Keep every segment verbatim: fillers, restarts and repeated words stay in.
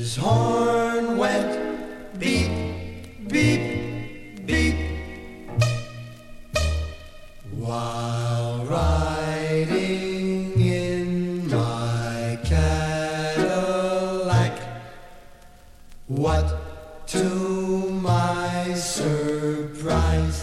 His horn went beep, beep, beep, while riding in my Cadillac. What to my surprise,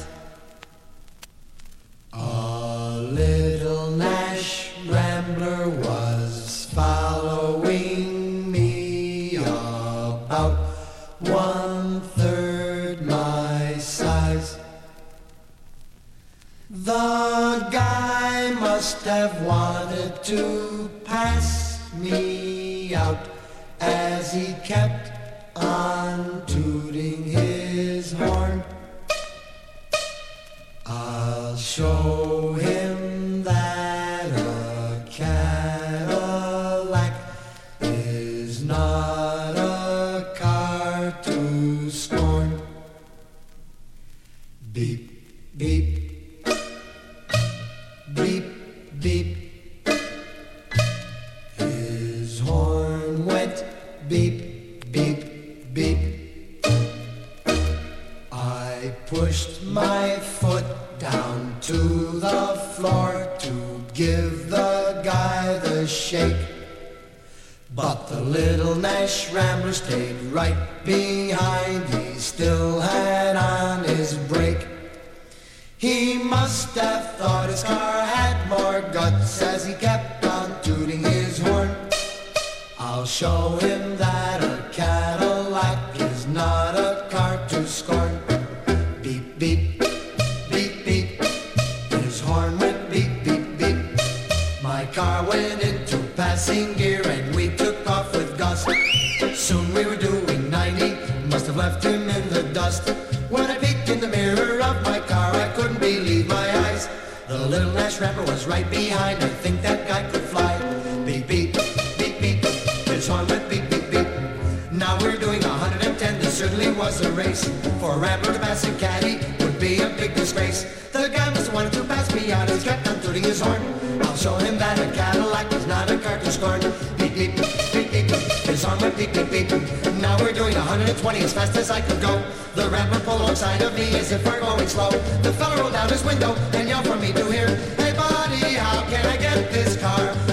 a little Nash Rambler was following me about one third my size. The guy must have wanted to pass me out as he kept on tooting his horn. I'll show him that a Cadillac is not a car to scorn. Beep, beep, beep, beep. His horn went beep, beep, beep. I pushed my foot down to the floor to give the guy the shake, but the little Nash Rambler stayed right behind. He still had on his brake. He must have thought his car had more guts as he kept on tooting his horn. I'll show him that a Cadillac is not a car to scorn. Beep, beep, beep, beep. His horn went beep, beep, beep. My car went into passing gear and we took off with gust. Soon we were doing ninety, must have left him in the dust. When I peeked in the mirror of my car, I couldn't believe my eyes. The little Nash Rambler was right behind. I think that guy could fly. Beep, beep, beep, beep. His horn went beep, beep, beep. Now we're doing one hundred ten. This certainly was a race. For a Rambler to pass a caddy would be a big disgrace. The guy must have wanted to pass me out. He's kept on tooting his horn. I'll show him that a Cadillac is not a car to scorn. Beep, beep, beep, beep. His horn went beep, beep, beep. Now we're doing one hundred twenty as fast as I could go. The Rambler pulled alongside of me as if we're going slow. The fella rolled down his window and yelled for me to hear, "Hey buddy, how can I get this car?"